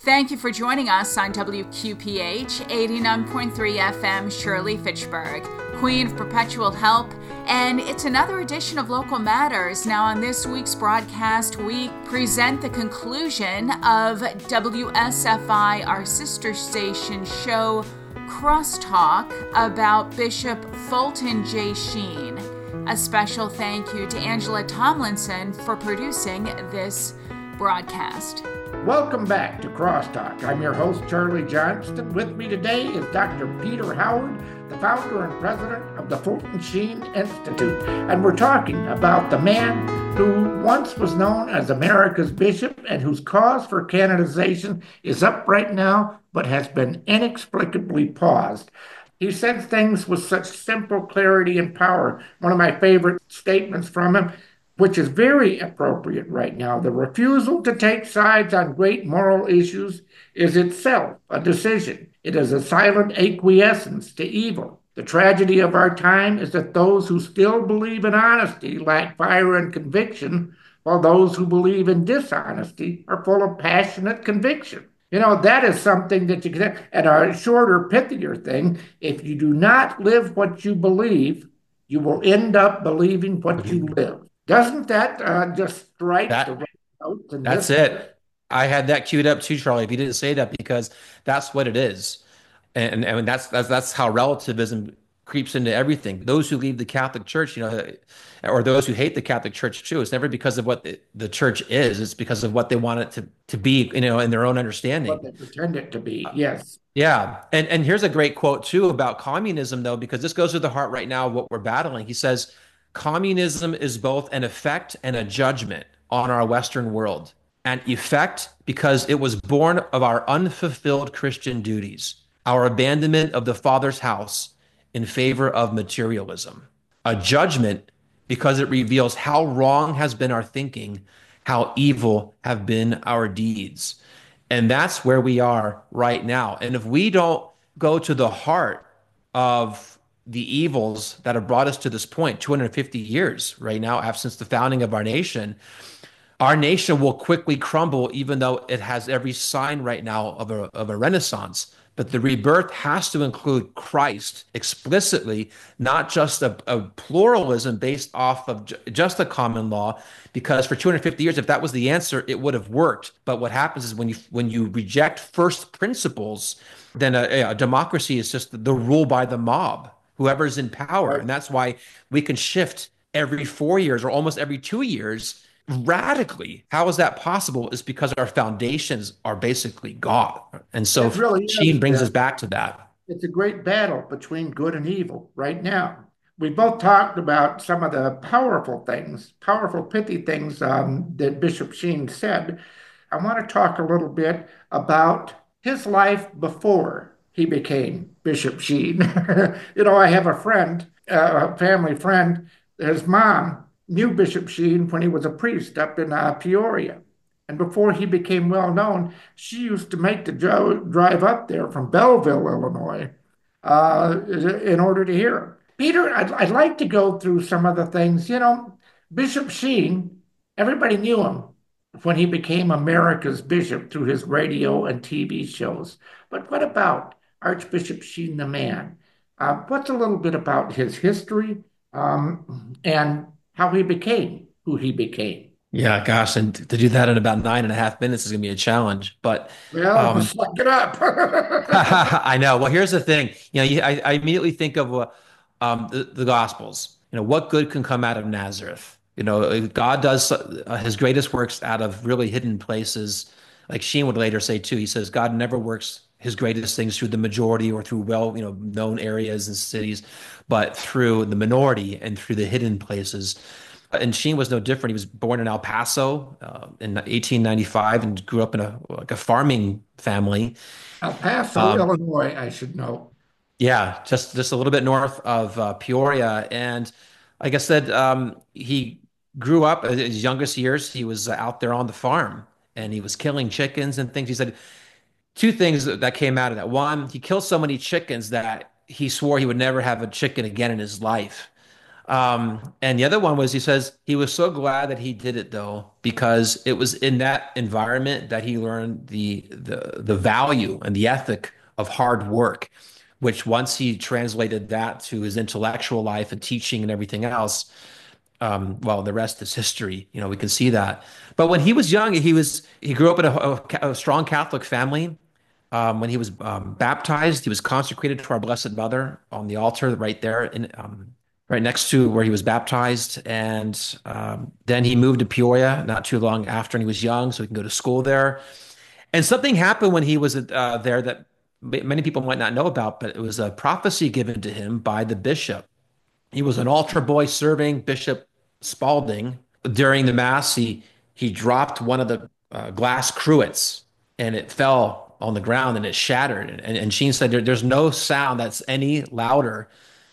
Thank you for joining us on WQPH 89.3 FM Shirley Fitchburg, Queen of Perpetual Help, and it's another edition of Local Matters. Now on this week's broadcast, we present the conclusion of WSFI, our sister station show, Crosstalk, about Bishop Fulton J. Sheen. A special thank you to Angela Tomlinson for producing this broadcast. Welcome back to Crosstalk. I'm your host, Charlie Johnston. With me today is Dr. Peter Howard, the founder and president of the Fulton Sheen Institute. And we're talking about the man who once was known as America's bishop and whose cause for canonization is up right now, but has been inexplicably paused. He said things with such simple clarity and power. One of my favorite statements from him, which is very appropriate right now: the refusal to take sides on great moral issues is itself a decision. It is a silent acquiescence to evil. The tragedy of our time is that those who still believe in honesty lack fire and conviction, while those who believe in dishonesty are full of passionate conviction. You know, that is something that you can, and a shorter, pithier thing, if you do not live what you believe, you will end up believing what you live. Doesn't that just strike the right note? That's it. I had that queued up too, Charlie, if you didn't say that, because that's what it is. And that's how relativism creeps into everything. Those who leave the Catholic Church, or those who hate the Catholic Church too, it's never because of what the church is. It's because of what they want it to be, in their own understanding. What they pretend it to be, yes. Yeah. And here's a great quote too about communism, though, because this goes to the heart right now of what we're battling. He says, communism is both an effect and a judgment on our Western world. An effect because it was born of our unfulfilled Christian duties, our abandonment of the Father's house in favor of materialism. A judgment because it reveals how wrong has been our thinking, how evil have been our deeds. And that's where we are right now. And if we don't go to the heart of the evils that have brought us to this point, 250 years right now, since the founding of our nation will quickly crumble, even though it has every sign right now of a renaissance. But the rebirth has to include Christ explicitly, not just a pluralism based off of just a common law, because for 250 years, if that was the answer, it would have worked. But what happens is when you reject first principles, then a democracy is just the rule by the mob, whoever's in power. Right. And that's why we can shift every 4 years or almost every 2 years radically. How is that possible? Is because our foundations are basically God. And so Sheen brings us back to that. It's a great battle between good and evil right now. We both talked about some of the powerful things, powerful, pithy things that Bishop Sheen said. I want to talk a little bit about his life before he became Bishop Sheen. I have a friend, a family friend, his mom knew Bishop Sheen when he was a priest up in Peoria. And before he became well known, she used to make the drive up there from Belleville, Illinois, in order to hear him. Peter, I'd like to go through some of the things. Bishop Sheen, everybody knew him when he became America's bishop through his radio and TV shows. But what about Archbishop Sheen the man? What's a little bit about his history and how he became who he became? Yeah, gosh, and to do that in about 9.5 minutes is going to be a challenge. But suck it up. I know. Well, here's the thing. I immediately think of the Gospels. What good can come out of Nazareth? God does his greatest works out of really hidden places. Like Sheen would later say too. He says God never works his greatest things through the majority or through known areas and cities, but through the minority and through the hidden places. And Sheen was no different. He was born in El Paso in 1895 and grew up in a farming family. El Paso, Illinois, I should know. Yeah, just a little bit north of Peoria. And like I said, he grew up in his youngest years. He was out there on the farm and he was killing chickens and things. He said two things that came out of that. One, he killed so many chickens that he swore he would never have a chicken again in his life. And the other one was he says he was so glad that he did it though, because it was in that environment that he learned the value and the ethic of hard work, which once he translated that to his intellectual life and teaching and everything else, well, the rest is history. You know, we can see that. But when he was young, he grew up in a strong Catholic family. When he was baptized, he was consecrated to our Blessed Mother on the altar right there, right next to where he was baptized. And then he moved to Peoria not too long after, and he was young, so he can go to school there. And something happened when he was there that many people might not know about, but it was a prophecy given to him by the bishop. He was an altar boy serving Bishop Spalding. During the mass, he dropped one of the glass cruets, and it fell on the ground and it shattered. And Sheen said there's no sound that's any louder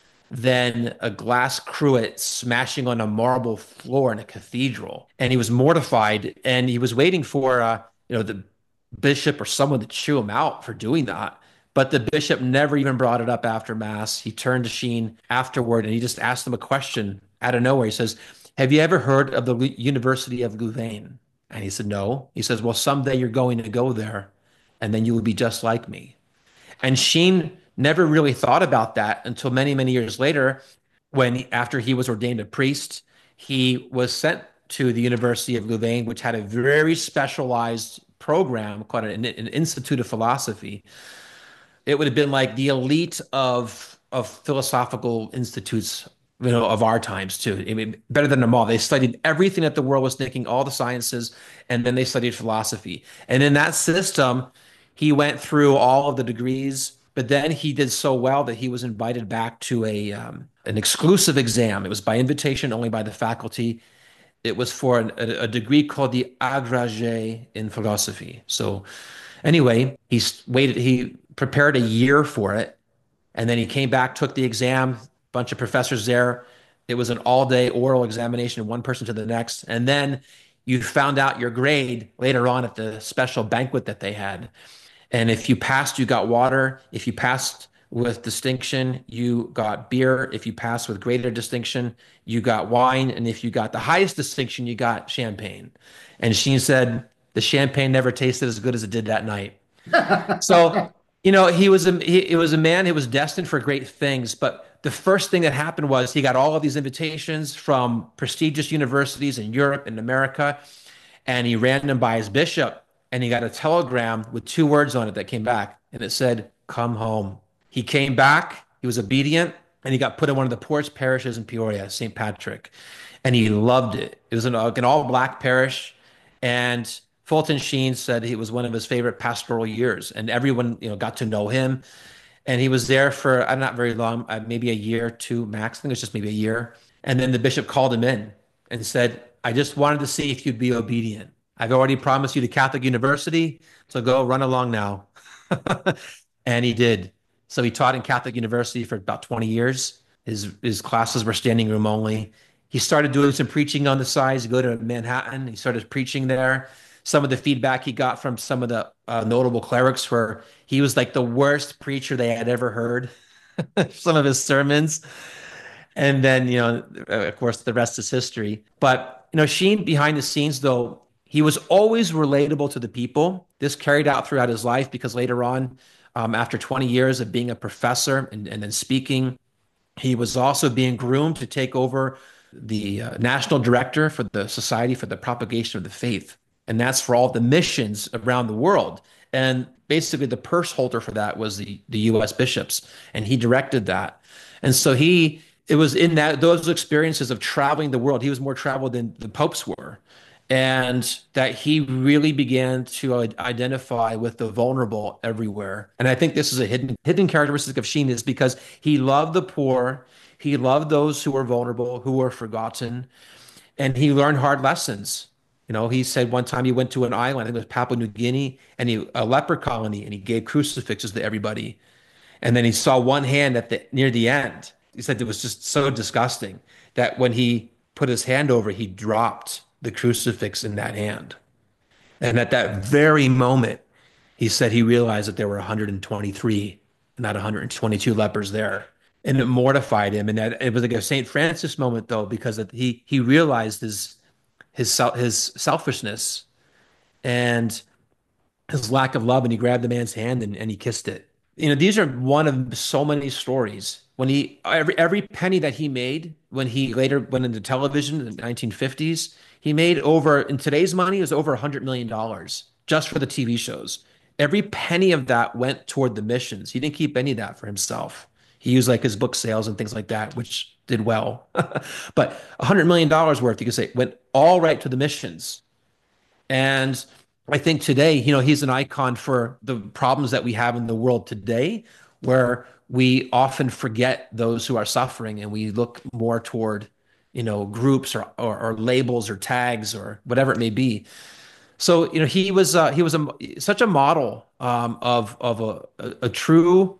than a glass cruet smashing on a marble floor in a cathedral. And he was mortified, and he was waiting for the bishop or someone to chew him out for doing that. But the bishop never even brought it up after mass. He turned to Sheen afterward and he just asked him a question out of nowhere. He says, "Have you ever heard of the University of Louvain?" And he said, "No." He says, "Well, someday you're going to go there, and then you will be just like me." And Sheen never really thought about that until many, many years later, after he was ordained a priest, he was sent to the University of Louvain, which had a very specialized program called an Institute of Philosophy. It would have been like the elite of philosophical institutes, of our times too. I mean, better than them all. They studied everything that the world was thinking, all the sciences, and then they studied philosophy. And in that system, he went through all of the degrees, but then he did so well that he was invited back to an exclusive exam. It was by invitation only by the faculty. It was for a degree called the agrégé in philosophy. So anyway, he prepared a year for it, and then he came back, took the exam, bunch of professors there. It was an all-day oral examination, one person to the next. And then you found out your grade later on at the special banquet that they had. And if you passed, you got water. If you passed with distinction, you got beer. If you passed with greater distinction, you got wine. And if you got the highest distinction, you got champagne. And Sheen said the champagne never tasted as good as it did that night. So, he was a man who was destined for great things. But the first thing that happened was he got all of these invitations from prestigious universities in Europe and America, and he ran them by his bishop. And he got a telegram with two words on it that came back, and it said, "Come home." He came back, he was obedient, and he got put in one of the poorest parishes in Peoria, St. Patrick. And he loved it. It was an all-black parish. And Fulton Sheen said it was one of his favorite pastoral years. And everyone, got to know him. And he was there for not very long, maybe a year or two max. I think it was just maybe a year. And then the bishop called him in and said, "I just wanted to see if you'd be obedient. I've already promised you the Catholic University, so go run along now." And he did. So he taught in Catholic University for about 20 years. His classes were standing room only. He started doing some preaching on the sides. He go to Manhattan. He started preaching there. Some of the feedback he got from some of the notable clerics were he was like the worst preacher they had ever heard. Some of his sermons. And then, of course, the rest is history. But, Sheen behind the scenes, though, he was always relatable to the people. This carried out throughout his life because later on, after 20 years of being a professor and then speaking, he was also being groomed to take over the national director for the Society for the Propagation of the Faith. And that's for all the missions around the world. And basically the purse holder for that was the U.S. bishops. And he directed that. And so it was in those experiences of traveling the world. He was more traveled than the popes were. And that he really began to identify with the vulnerable everywhere. And I think this is a hidden characteristic of Sheen, is because he loved the poor. He loved those who were vulnerable, who were forgotten. And he learned hard lessons. He said one time he went to an island, I think it was Papua New Guinea, and a leper colony, and he gave crucifixes to everybody. And then he saw one hand near the end. He said it was just so disgusting that when he put his hand over, he dropped the crucifix in that hand. And at that very moment, he said he realized that there were 123, not 122 lepers there. and it mortified him. And that it was like a St. Francis moment though, because he realized his selfishness and his lack of love, and he grabbed the man's hand and he kissed it. These are one of so many stories. When he every penny that he made when he later went into television in the 1950s, he made over in today's money is over $100 million just for the TV shows. Every penny of that went toward the missions. He didn't keep any of that for himself. He used like his book sales and things like that, which did well. But $100 million worth, you could say, went all right to the missions. And I think today, he's an icon for the problems that we have in the world today, where we often forget those who are suffering and we look more toward, groups or labels or tags or whatever it may be. So, he was such a model of a true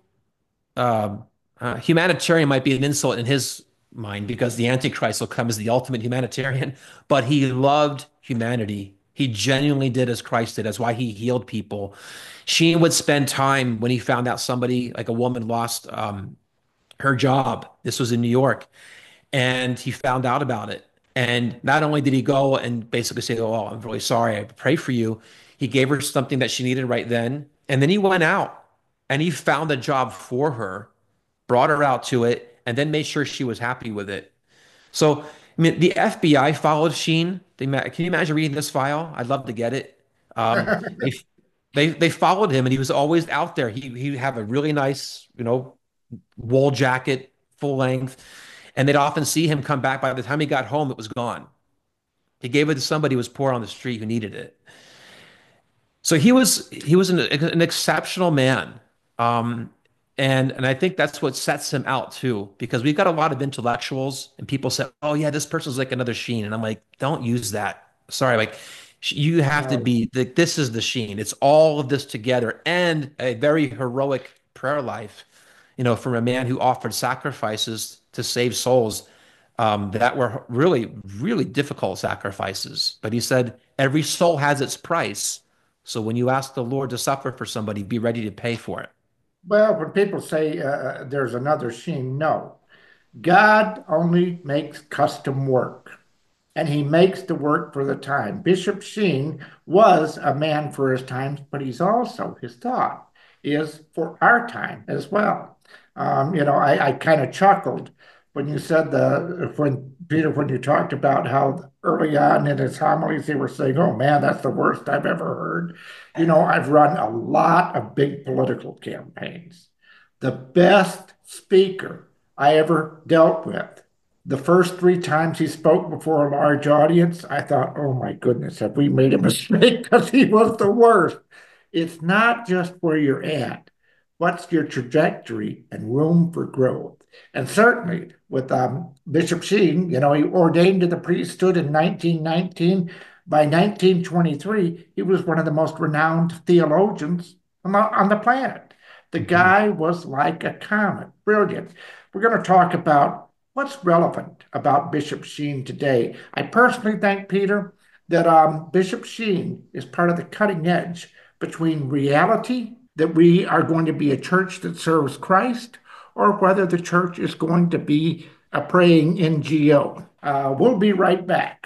humanitarian. Might be an insult in his mind because the Antichrist will come as the ultimate humanitarian, but he loved humanity. He genuinely did as Christ did. That's why he healed people. Sheen would spend time when he found out somebody, like a woman, lost her job. This was in New York, and he found out about it. And not only did he go and basically say, "Oh, I'm really sorry. I pray for you," he gave her something that she needed right then. And then he went out and he found a job for her, brought her out to it, and then made sure she was happy with it. So, I mean, the FBI followed Sheen. Can you imagine reading this file? I'd love to get it. Um, they, they followed him, and he was always out there. He'd have a really nice, wool jacket, full length, and they'd often see him come back. By the time he got home, it was gone. He gave it to somebody who was poor on the street who needed it. So he was an exceptional man. Um, and I think that's what sets him out too, because we've got a lot of intellectuals and people say, "Oh yeah, this person's like another Sheen," and I'm like, "Don't use that." Sorry, like you have to Right. be like this is the Sheen. It's all of this together and a very heroic prayer life, from a man who offered sacrifices to save souls that were really, really difficult sacrifices. But he said, every soul has its price. So when you ask the Lord to suffer for somebody, be ready to pay for it. Well, when people say there's another Sheen, no. God only makes custom work, and he makes the work for the time. Bishop Sheen was a man for his times, but he's also, his thought is for our time as well. I kind of chuckled when you said when Peter, when you talked about how early on in his homilies, they were saying, "Oh man, that's the worst I've ever heard." I've run a lot of big political campaigns. The best speaker I ever dealt with, the first three times he spoke before a large audience, I thought, "Oh my goodness, have we made a mistake?" Because he was the worst. It's not just where you're at, what's your trajectory and room for growth. And certainly with Bishop Sheen, he ordained to the priesthood in 1919. By 1923, he was one of the most renowned theologians on the planet. The Mhm. guy was like a comet, brilliant. We're going to talk about what's relevant about Bishop Sheen today. I personally think, Peter, that Bishop Sheen is part of the cutting edge between reality, that we are going to be a church that serves Christ, or whether the church is going to be a praying NGO. We'll be right back.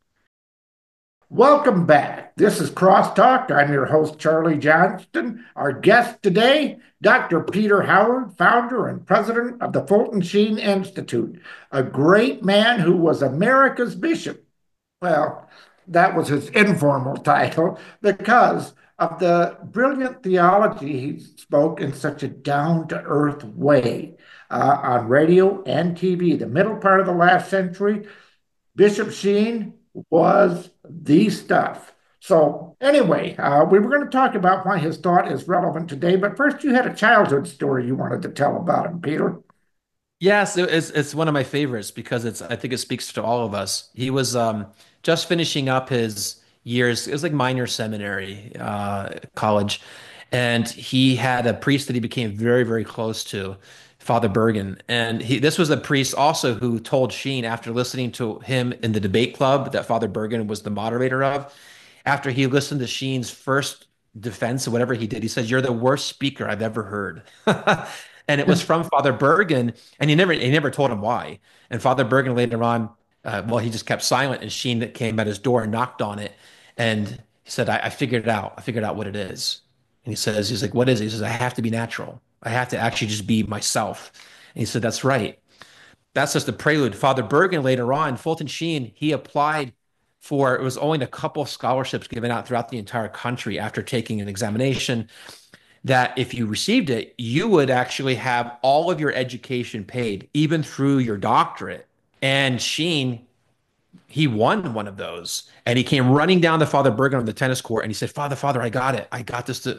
Welcome back. This is Crosstalk. I'm your host, Charlie Johnston. Our guest today, Dr. Peter Howard, founder and president of the Fulton Sheen Institute, a great man who was America's bishop. Well, that was his informal title because of the brilliant theology he spoke in such a down to earth way on radio and TV. The middle part of the last century, Bishop Sheen was the stuff. So, anyway, we were going to talk about why his thought is relevant today, but first, you had a childhood story you wanted to tell about him, Peter. Yes, it's one of my favorites because I think it speaks to all of us. He was just finishing up his years. It was like minor seminary, college, and he had a priest that he became very, very close to, Father Bergen. And this was a priest also who told Sheen after listening to him in the debate club that Father Bergen was the moderator of. After he listened to Sheen's first defense of whatever he did, he said, "You're the worst speaker I've ever heard." And it was from Father Bergen, and he never told him why. And Father Bergen later on, well, he just kept silent, and Sheen came at his door and knocked on it, and he said, I figured it out. I figured out what it is. And he's like, what is it? He says, I have to be natural. I have to actually just be myself. And he said, that's right. That's just the prelude. Father Bergen later on, Fulton Sheen, he applied for, it was only a couple of scholarships given out throughout the entire country after taking an examination, that if you received it, you would actually have all of your education paid, even through your doctorate. And Sheen, he won one of those, and he came running down to Father Bergen on the tennis court, and he said, Father, I got it. I got this.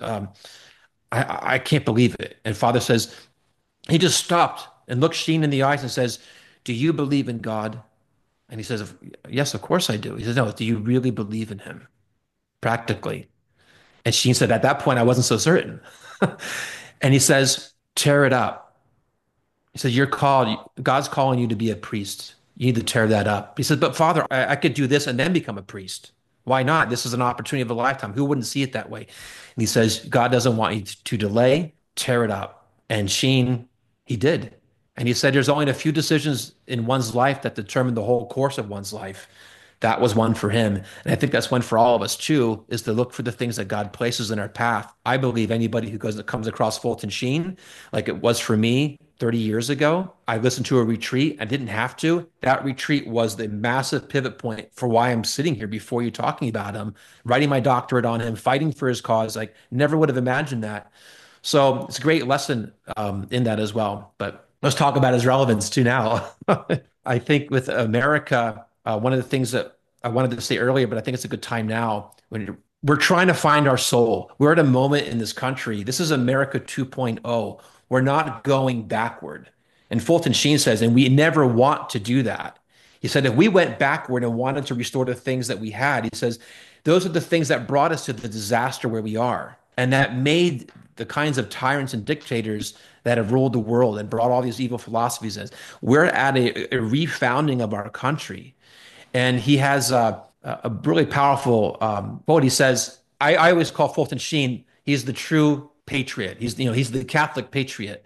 I can't believe it. And Father says, he just stopped and looked Sheen in the eyes and says, do you believe in God? And he says, yes, of course I do. He says, no, do you really believe in him? Practically. And Sheen said, at that point, I wasn't so certain. And he says, tear it up. He said, you're called, God's calling you to be a priest. You need to tear that up. He says, but Father, I could do this and then become a priest. Why not? This is an opportunity of a lifetime. Who wouldn't see it that way? And he says, God doesn't want you to delay, tear it up. And Sheen, he did. And he said, there's only a few decisions in one's life that determine the whole course of one's life. That was one for him. And I think that's one for all of us too, is to look for the things that God places in our path. I believe anybody who comes across Fulton Sheen, like it was for me 30 years ago, I listened to a retreat. I didn't have to. That retreat was the massive pivot point for why I'm sitting here before you talking about him, writing my doctorate on him, fighting for his cause. Like never would have imagined that. So it's a great lesson in that as well. But let's talk about his relevance too now. I think with America, one of the things that I wanted to say earlier, but I think it's a good time now, when we're trying to find our soul. We're at a moment in this country. This is America 2.0. We're not going backward. And Fulton Sheen says, and we never want to do that. He said, if we went backward and wanted to restore the things that we had, he says, those are the things that brought us to the disaster where we are. And that made the kinds of tyrants and dictators that have ruled the world and brought all these evil philosophies in. We're at a refounding of our country. And he has a really powerful quote. He says, I always call Fulton Sheen, he's the true patriot. He's the Catholic patriot.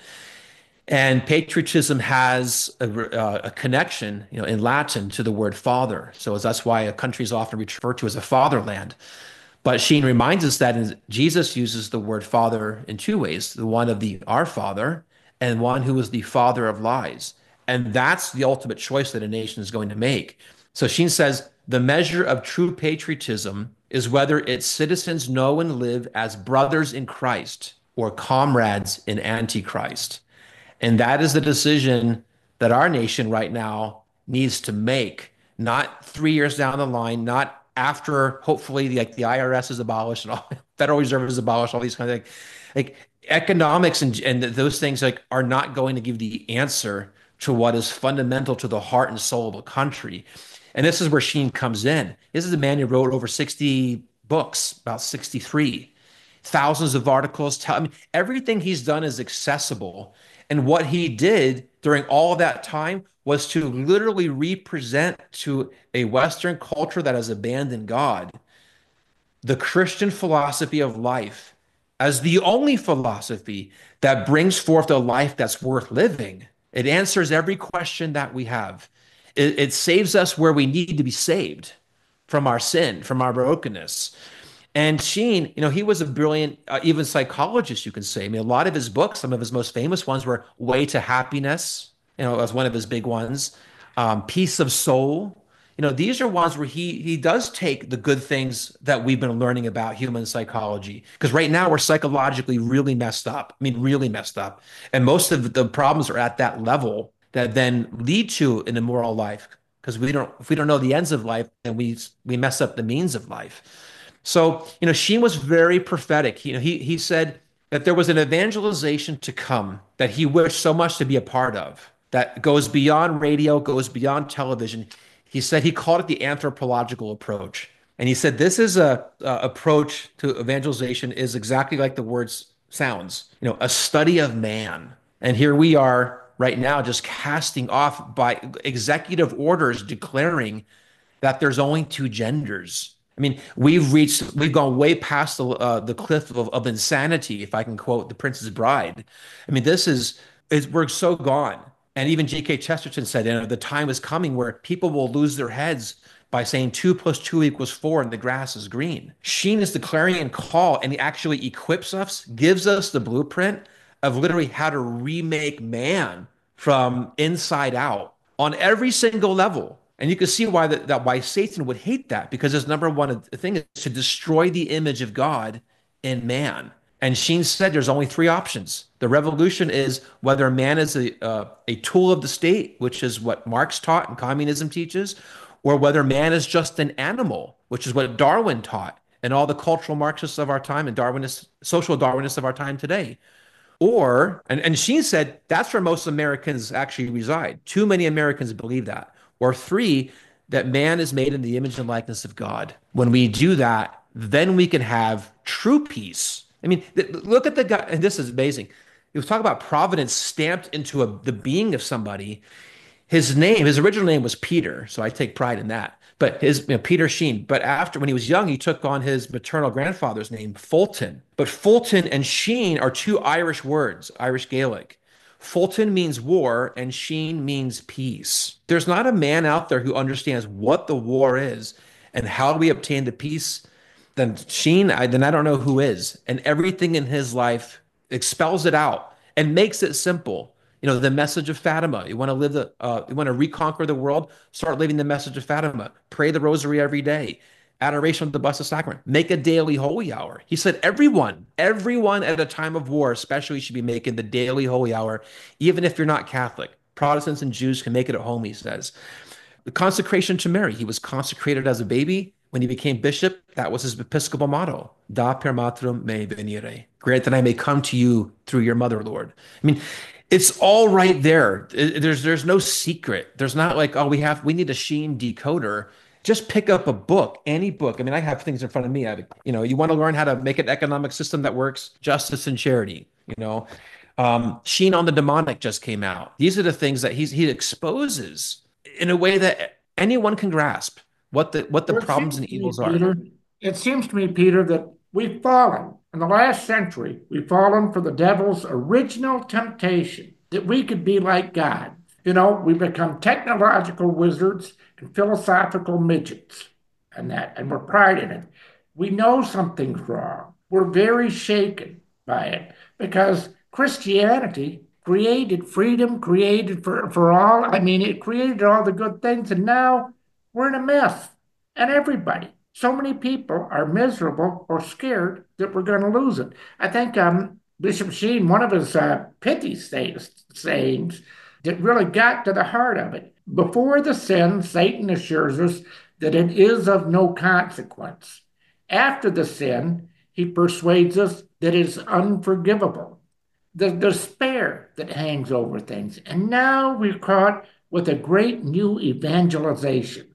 And patriotism has a connection, in Latin to the word father. So that's why a country is often referred to as a fatherland. But Sheen reminds us that Jesus uses the word father in two ways, the one of the our father and one who is the father of lies. And that's the ultimate choice that a nation is going to make. So Sheen says, the measure of true patriotism is whether its citizens know and live as brothers in Christ or comrades in Antichrist. And that is the decision that our nation right now needs to make, not 3 years down the line, not after hopefully the IRS is abolished and all Federal Reserve is abolished, all these kinds of things. Like economics and those things are not going to give the answer to what is fundamental to the heart and soul of a country. And this is where Sheen comes in. This is a man who wrote over 60 books, about 63, thousands of articles. Everything he's done is accessible. And what he did during all of that time was to literally represent to a Western culture that has abandoned God, the Christian philosophy of life as the only philosophy that brings forth a life that's worth living. It answers every question that we have. It saves us where we need to be saved from our sin, from our brokenness. And Sheen, he was a brilliant, even psychologist, you can say. A lot of his books, some of his most famous ones were Way to Happiness, as one of his big ones. Peace of Soul. These are ones where he does take the good things that we've been learning about human psychology. Because right now we're psychologically really messed up. Really messed up. And most of the problems are at that level that then lead to an immoral life. Because if we don't know the ends of life, then we mess up the means of life. So, Sheen was very prophetic. He said that there was an evangelization to come that he wished so much to be a part of, that goes beyond radio, goes beyond television. He said he called it the anthropological approach. And he said this is a approach to evangelization is exactly like the word sounds, a study of man. And here we are right now just casting off by executive orders declaring that there's only two genders. I mean, we've gone way past the cliff of insanity, if I can quote The Princess Bride. I mean, we're so gone. And even G.K. Chesterton said, the time is coming where people will lose their heads by saying 2 + 2 = 4 and the grass is green. Sheen is the clarion call, and he actually equips us, gives us the blueprint of literally how to remake man from inside out on every single level. And you can see why Satan would hate that, because his number one thing is to destroy the image of God in man. And Sheen said there's only three options. The revolution is whether man is a tool of the state, which is what Marx taught and communism teaches, or whether man is just an animal, which is what Darwin taught and all the cultural Marxists of our time and social Darwinists of our time today. And Sheen said that's where most Americans actually reside. Too many Americans believe that. Or three, that man is made in the image and likeness of God. When we do that, then we can have true peace. I mean, look at the guy, and this is amazing. He was talking about providence stamped into the being of somebody. His original name was Peter, so I take pride in that. But Peter Sheen. But when he was young, he took on his maternal grandfather's name, Fulton. But Fulton and Sheen are two Irish words, Irish Gaelic. Fulton means war and Sheen means peace. There's not a man out there who understands what the war is and how do we obtain the peace. Then I don't know who is. And everything in his life expels it out and makes it simple. The message of Fatima. You want to reconquer the world? Start living the message of Fatima. Pray the rosary every day. Adoration of the Blessed Sacrament. Make a daily holy hour. He said everyone at a time of war especially should be making the daily holy hour, even if you're not Catholic. Protestants and Jews can make it at home, he says. The consecration to Mary. He was consecrated as a baby. When he became bishop, that was his episcopal motto. Da per matrum me venire. Grant that I may come to you through your mother, Lord. I mean, it's all right there. There's no secret. There's not like, oh, we need a Sheen decoder. Just pick up a book, any book. I mean, I have things in front of me. You want to learn how to make an economic system that works, Justice and Charity. Sheen on the Demonic just came out. These are the things that he exposes in a way that anyone can grasp what the problems and evils are. Peter, it seems to me, Peter, that we've fallen. In the last century, we've fallen for the devil's original temptation that we could be like God. We've become technological wizards and philosophical midgets, and we're pride in it. We know something's wrong. We're very shaken by it because Christianity created freedom, created for all. I mean, it created all the good things, and now we're in a mess. And everybody, so many people are miserable or scared that we're going to lose it. I think Bishop Sheen, one of his pithy sayings that really got to the heart of it. Before the sin, Satan assures us that it is of no consequence. After the sin, he persuades us that it is unforgivable. The despair that hangs over things. And now we're caught with a great new evangelization.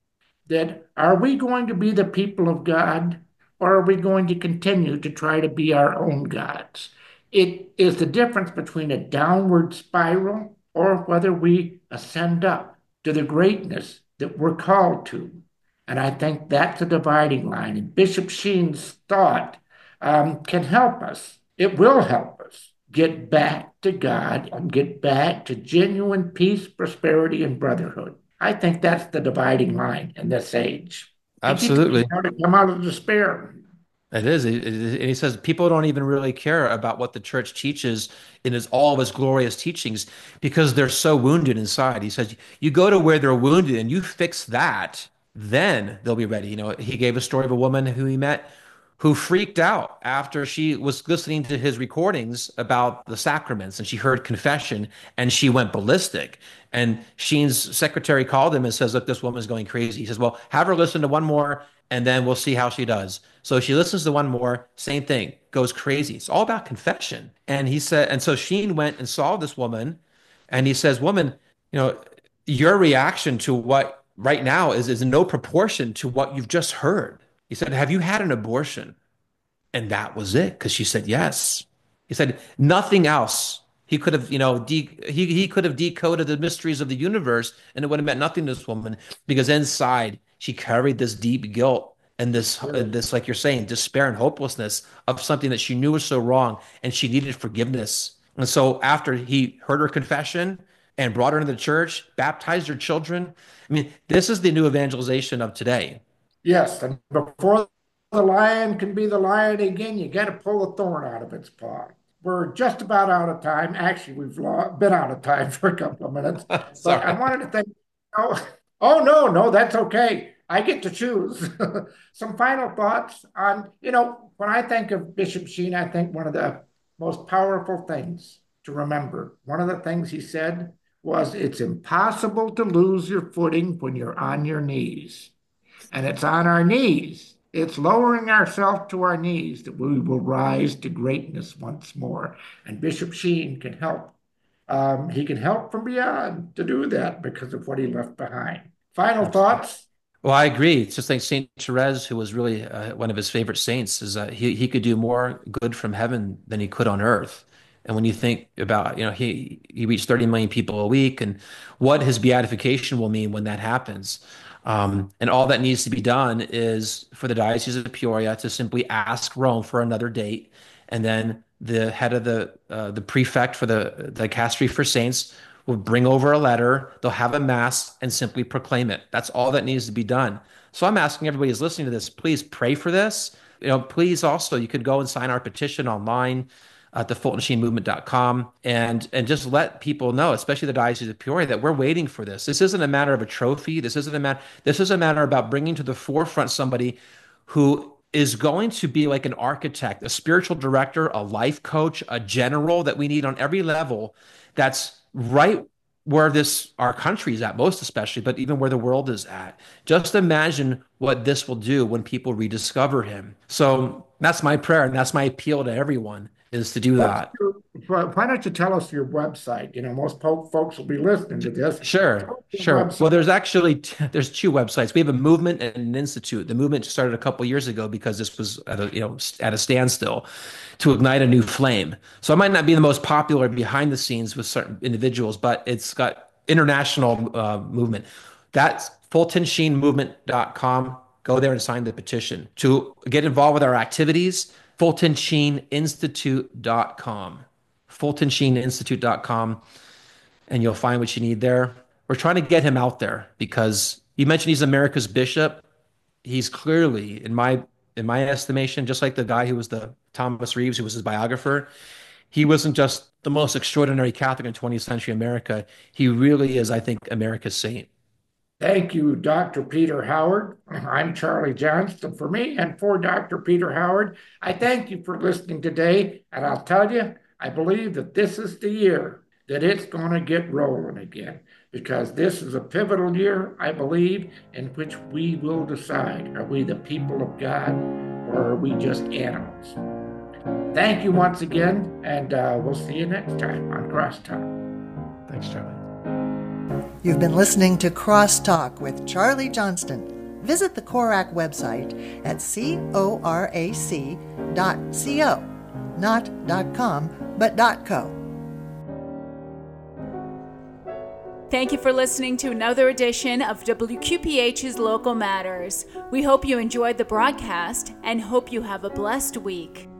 That are we going to be the people of God, or are we going to continue to try to be our own gods? It is the difference between a downward spiral or whether we ascend up to the greatness that we're called to. And I think that's a dividing line. And Bishop Sheen's thought can help us. It will help us get back to God and get back to genuine peace, prosperity, and brotherhood. I think that's the dividing line in this age. Absolutely. To come out of despair. It is. And he says people don't even really care about what the church teaches in all of its glorious teachings because they're so wounded inside. He says, you go to where they're wounded and you fix that, then they'll be ready. He gave a story of a woman who he met who freaked out after she was listening to his recordings about the sacraments and she heard confession and she went ballistic. And Sheen's secretary called him and says, look, this woman's going crazy. He says, well, have her listen to one more and then we'll see how she does. So she listens to one more, same thing, goes crazy. It's all about confession. And he said, and so Sheen went and saw this woman and he says, woman, your reaction to what right now is in no proportion to what you've just heard. He said, have you had an abortion? And that was it, because she said yes. He said, nothing else. He could have, he could have decoded the mysteries of the universe and it would have meant nothing to this woman because inside she carried this deep guilt and this, like you're saying, despair and hopelessness of something that she knew was so wrong, and she needed forgiveness. And so after he heard her confession and brought her into the church, baptized her children, I mean, this is the new evangelization of today. Yes, and before the lion can be the lion again, you got to pull the thorn out of its paw. We're just about out of time. Actually, we've been out of time for a couple of minutes, but I Sorry. wanted to thank. Oh no, that's okay. I get to choose. Some final thoughts on, when I think of Bishop Sheen, I think one of the most powerful things to remember. One of the things he said was, "It's impossible to lose your footing when you're on your knees." And it's on our knees. It's lowering ourselves to our knees that we will rise to greatness once more. And Bishop Sheen can help. He can help from beyond to do that because of what he left behind. Final thoughts? Well, I agree. It's just like Saint Therese, who was really one of his favorite saints, is that he could do more good from heaven than he could on earth. And when you think about, he reached 30 million people a week, and what his beatification will mean when that happens. And all that needs to be done is for the Diocese of Peoria to simply ask Rome for another date, and then the head of the prefect for the Dicastery for Saints will bring over a letter. They'll have a mass and simply proclaim it. That's all that needs to be done. So I'm asking everybody who's listening to this, please pray for this. Please also, you could go and sign our petition online at the FultonSheenMovement.com and just let people know, especially the Diocese of Peoria, that we're waiting for this. This isn't a matter of a trophy. This is a matter about bringing to the forefront somebody who is going to be like an architect, a spiritual director, a life coach, a general that we need on every level. That's right where our country is at, most especially, but even where the world is at. Just imagine what this will do when people rediscover him. So that's my prayer, and that's my appeal to everyone, is to do that. Why don't you tell us your website? Most folks will be listening to this. Sure. Well, there's two websites. We have a movement and an institute. The movement started a couple years ago because this was at a standstill to ignite a new flame. So it might not be the most popular behind the scenes with certain individuals, but it's got international movement. That's FultonSheenMovement.com. Go there and sign the petition. To get involved with our activities, FultonSheenInstitute.com. FultonSheenInstitute.com, and you'll find what you need there. We're trying to get him out there because you mentioned he's America's bishop. He's clearly, in my estimation, just like the guy who was the Thomas Reeves, who was his biographer, he wasn't just the most extraordinary Catholic in 20th century America. He really is, I think, America's saint. Thank you, Dr. Peter Howard. I'm Charlie Johnston. For me and for Dr. Peter Howard, I thank you for listening today. And I'll tell you, I believe that this is the year that it's going to get rolling again, because this is a pivotal year, I believe, in which we will decide, are we the people of God or are we just animals? Thank you once again, and we'll see you next time on Crosstalk. Thanks, Charlie. You've been listening to Crosstalk with Charlie Johnston. Visit the CORAC website at corac.co, not .com, but .co. Thank you for listening to another edition of WQPH's Local Matters. We hope you enjoyed the broadcast and hope you have a blessed week.